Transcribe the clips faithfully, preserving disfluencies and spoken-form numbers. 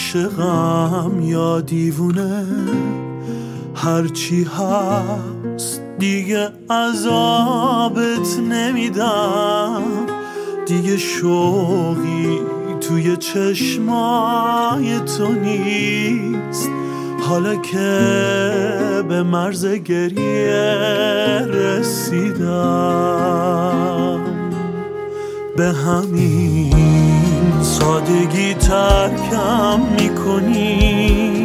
عاشقم یا دیوونه، هرچی هست دیگه عذابت نمیدم. دیگه شوقی توی چشمای تو نیست، حالا که به مرز گریه رسیدم. به همین سادگی ترکم میکنی،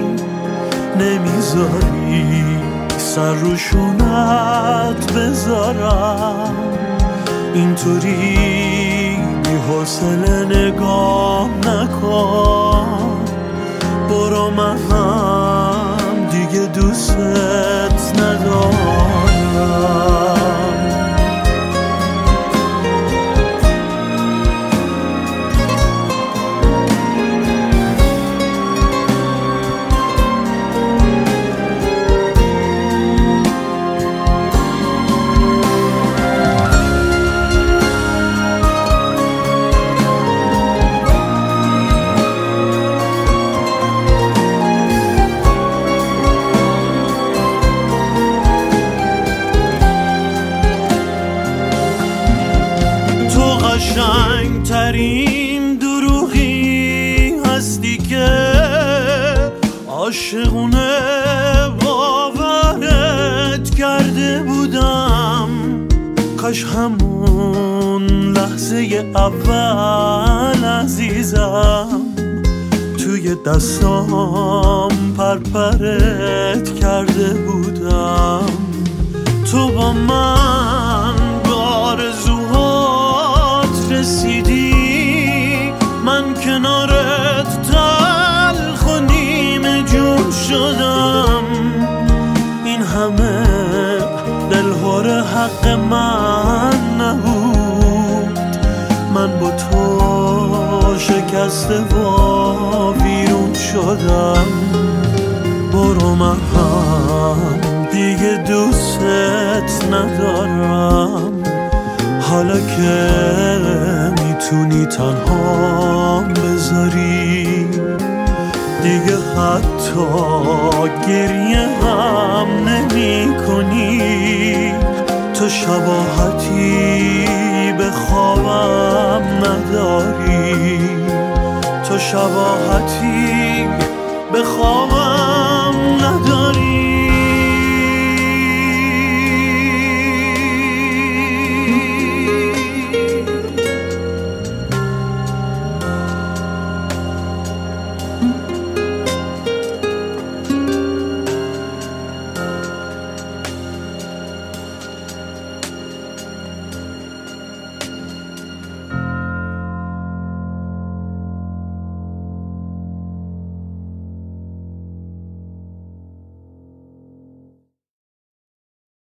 نمیذاری سر روشونت بذارم. اینطوری بی حوصله نگاه نکن، برو من هم دیگه دوست ندارم. قشنگ ترین دروغی هستی که عاشقونه باورت کرده بودم. کاش همون لحظه اول عزیزم توی دستام پرپرت کرده بودم. تو با من به آرزوهات رسیدی، من کنارت تلخ و نیمه جون شدم. این همه دلهور حق من نبود، من با تو شکسته و بیرون شدم. برو من هم دیگه دوست ندارم، حالا که میتونی تنها بذاری. دیگه حتی گریه هم نمی کنی، تو شباهتی به خوابم نداری، تو شباهتی به خوابم